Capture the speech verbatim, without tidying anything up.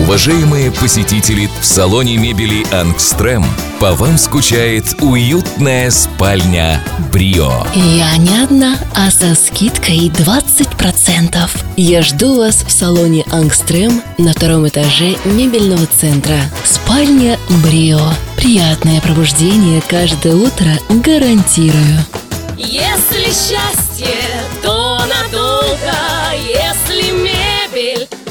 Уважаемые посетители, в салоне мебели «Ангстрем» по вам скучает уютная спальня «Брио». Я не одна, а со скидкой двадцать процентов. Я жду вас в салоне «Ангстрем» на втором этаже мебельного центра. Спальня «Брио». Приятное пробуждение каждое утро гарантирую. Если счастье, то надолго. Если мебель,